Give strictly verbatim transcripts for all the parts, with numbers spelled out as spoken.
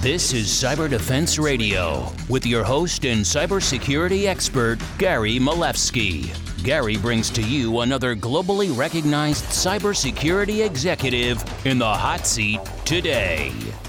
This is Cyber Defense Radio with your host and cybersecurity expert, Gary Malevsky. Gary brings to you another globally recognized cybersecurity executive in the hot seat today.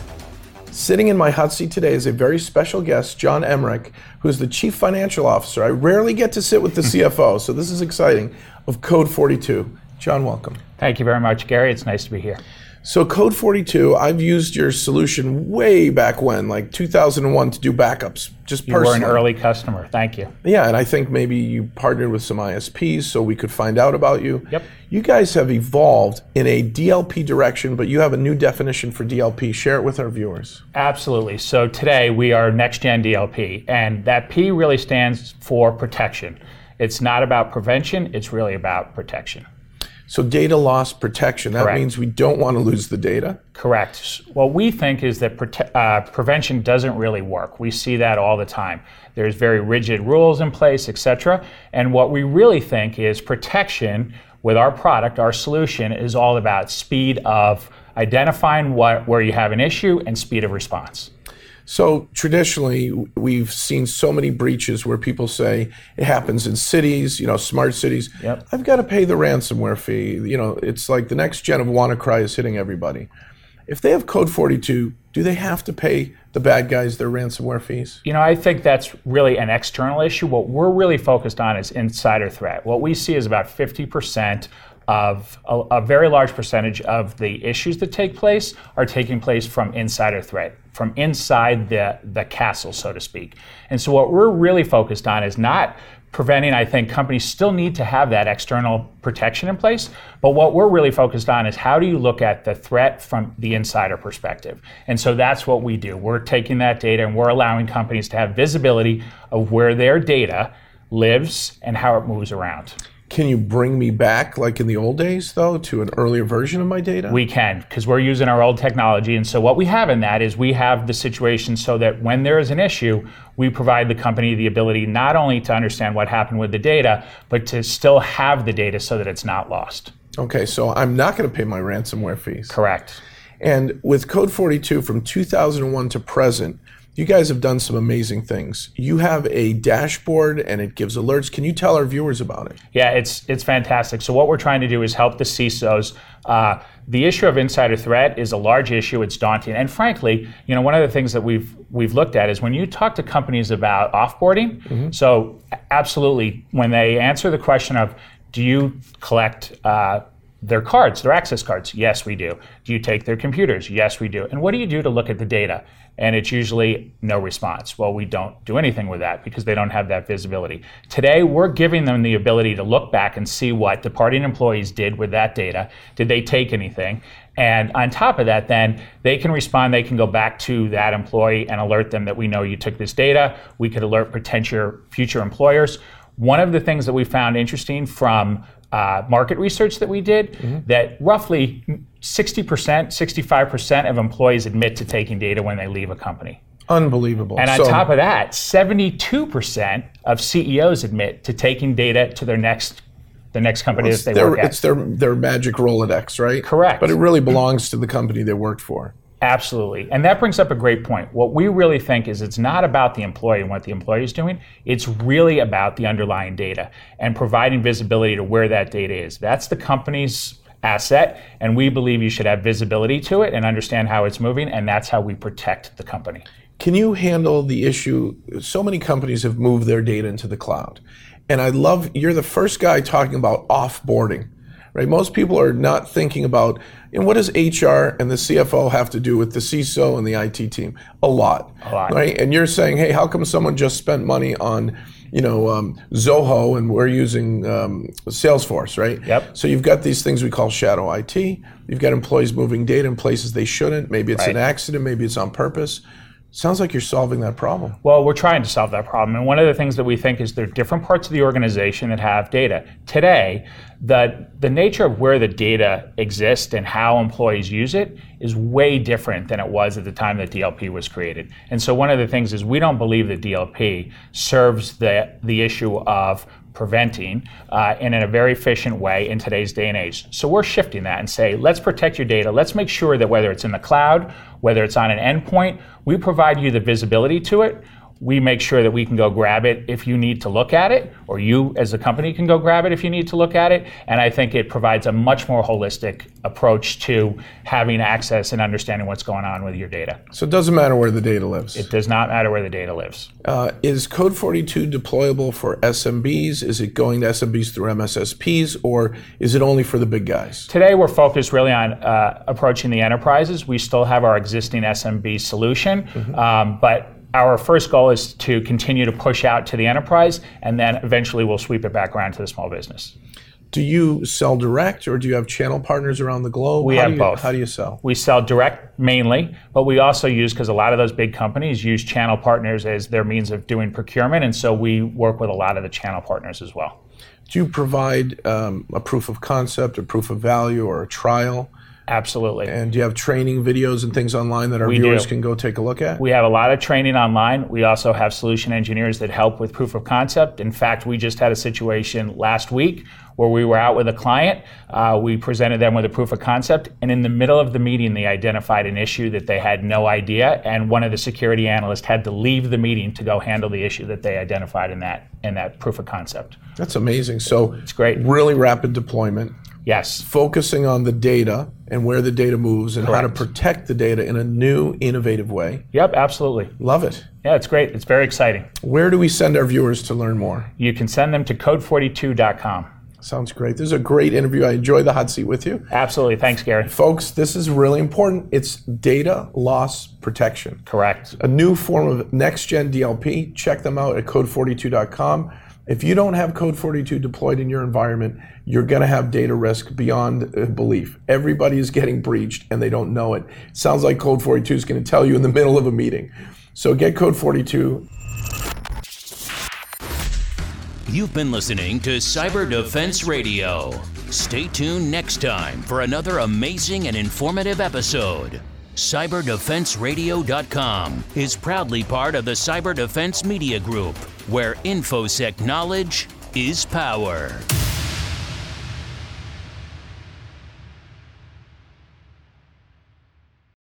Sitting in my hot seat today is a very special guest, John Emmerich, who is the Chief Financial Officer. I rarely get to sit with the C F O, so this is exciting, of Code forty-two. John, welcome. Thank you very much, Gary. It's nice to be here. So Code forty-two, I've used your solution way back when, like two thousand one, to do backups, just you personally. You were an early customer. Thank you. Yeah, and I think maybe you partnered with some I S Ps so we could find out about you. Yep. You guys have evolved in a D L P direction, but you have a new definition for D L P. Share it with our viewers. Absolutely. So today we are next-gen D L P, and that P really stands for protection. It's not about prevention, it's really about protection. So data loss protection, that Correct. means we don't want to lose the data? Correct. What we think is that prote- uh, prevention doesn't really work. We see that all the time. There's very rigid rules in place, et cetera. And what we really think is protection with our product, our solution, is all about speed of identifying what, where you have an issue and speed of response. So traditionally, we've seen so many breaches where people say it happens in cities, you know, smart cities. Yep. I've got to pay the ransomware fee. You know, it's like the next gen of WannaCry is hitting everybody. If they have Code forty-two, do they have to pay the bad guys their ransomware fees? You know, I think that's really an external issue. What we're really focused on is insider threat. What we see is about fifty percent of a, a very large percentage of the issues that take place are taking place from insider threat, from inside the, the castle, so to speak. And so what we're really focused on is not preventing. I think companies still need to have that external protection in place, but what we're really focused on is how do you look at the threat from the insider perspective? And so that's what we do. We're taking that data and we're allowing companies to have visibility of where their data lives and how it moves around. Can you bring me back, like in the old days, though, to an earlier version of my data? We can, because we're using our old technology. And so what we have in that is we have the situation so that when there is an issue, we provide the company the ability not only to understand what happened with the data, but to still have the data so that it's not lost. Okay, so I'm not going to pay my ransomware fees. Correct. And with Code forty-two from two thousand one to present, you guys have done some amazing things. You have a dashboard and it gives alerts. Can you tell our viewers about it? Yeah, it's it's fantastic. So what we're trying to do is help the C I S Os. Uh, the issue of insider threat is a large issue. It's daunting. And frankly, you know, one of the things that we've we've looked at is when you talk to companies about offboarding, mm-hmm. so absolutely, when they answer the question of, do you collect uh, their cards, their access cards? Yes, we do. Do you take their computers? Yes, we do. And what do you do to look at the data? And it's usually no response. Well, we don't do anything with that because they don't have that visibility. Today, we're giving them the ability to look back and see what departing employees did with that data. Did they take anything? And on top of that, then they can respond. They can go back to that employee and alert them that we know you took this data. We could alert potential future employers. One of the things that we found interesting from Uh, market research that we did, mm-hmm. that roughly sixty percent, sixty-five percent of employees admit to taking data when they leave a company. Unbelievable. And on so, top of that, seventy-two percent of C E Os admit to taking data to their next the next company well, that they their, work at. It's their, their magic Rolodex, right? Correct. But it really belongs to the company they worked for. Absolutely. And that brings up a great point. What we really think is it's not about the employee and what the employee is doing. It's really about the underlying data and providing visibility to where that data is. That's the company's asset, and we believe you should have visibility to it and understand how it's moving, and that's how we protect the company. Can you handle the issue? So many companies have moved their data into the cloud. And I love, you're the first guy talking about offboarding. Right? Most people are not thinking about, you know, what does H R and the C F O have to do with the C I S O and the I T team? A lot, A lot. Right? And you're saying, hey, how come someone just spent money on, you know, um, Zoho and we're using um, Salesforce, right? Yep. So you've got these things we call shadow I T. You've got employees moving data in places they shouldn't. Maybe it's right. an accident. Maybe it's on purpose. Sounds like you're solving that problem. Well, we're trying to solve that problem. And one of the things that we think is there are different parts of the organization that have data. Today, the, the nature of where the data exists and how employees use it is way different than it was at the time that D L P was created. And so one of the things is we don't believe that D L P serves the, the issue of preventing uh, and in a very efficient way in today's day and age. So we're shifting that and say, let's protect your data. Let's make sure that whether it's in the cloud, whether it's on an endpoint, we provide you the visibility to it. We make sure that we can go grab it if you need to look at it, or you as a company can go grab it if you need to look at it. And I think it provides a much more holistic approach to having access and understanding what's going on with your data. So it doesn't matter where the data lives. It does not matter where the data lives. Uh, is Code forty-two deployable for S M Bs? Is it going to S M Bs through M S S Ps, or is it only for the big guys? Today we're focused really on uh, approaching the enterprises. We still have our existing S M B solution, mm-hmm. um, but our first goal is to continue to push out to the enterprise, and then eventually we'll sweep it back around to the small business. Do you sell direct, or do you have channel partners around the globe? We how have do you, both. How do you sell? We sell direct mainly, but we also use, because a lot of those big companies use channel partners as their means of doing procurement, and so we work with a lot of the channel partners as well. Do you provide um, a proof of concept, a proof of value, or a trial? Absolutely. And do you have training videos and things online that our we viewers do. can go take a look at? We have a lot of training online. We also have solution engineers that help with proof of concept. In fact, we just had a situation last week where we were out with a client. Uh, we presented them with a proof of concept, and in the middle of the meeting, they identified an issue that they had no idea, and one of the security analysts had to leave the meeting to go handle the issue that they identified in that in that proof of concept. That's amazing. So it's great. Really rapid deployment. Yes. Focusing on the data and where the data moves and Correct. how to protect the data in a new, innovative way. Yep, absolutely. Love it. Yeah, it's great. It's very exciting. Where do we send our viewers to learn more? You can send them to code forty-two dot com. Sounds great. This is a great interview. I enjoyed the hot seat with you. Absolutely. Thanks, Gary. Folks, this is really important. It's data loss protection. Correct. A new form of next-gen D L P. Check them out at code forty-two dot com. If you don't have Code forty-two deployed in your environment, you're going to have data risk beyond belief. Everybody is getting breached and they don't know it. Sounds like Code forty-two is going to tell you in the middle of a meeting. So get Code forty-two. You've been listening to Cyber Defense Radio. Stay tuned next time for another amazing and informative episode. cyber defense radio dot com is proudly part of the Cyber Defense Media Group, where InfoSec knowledge is power.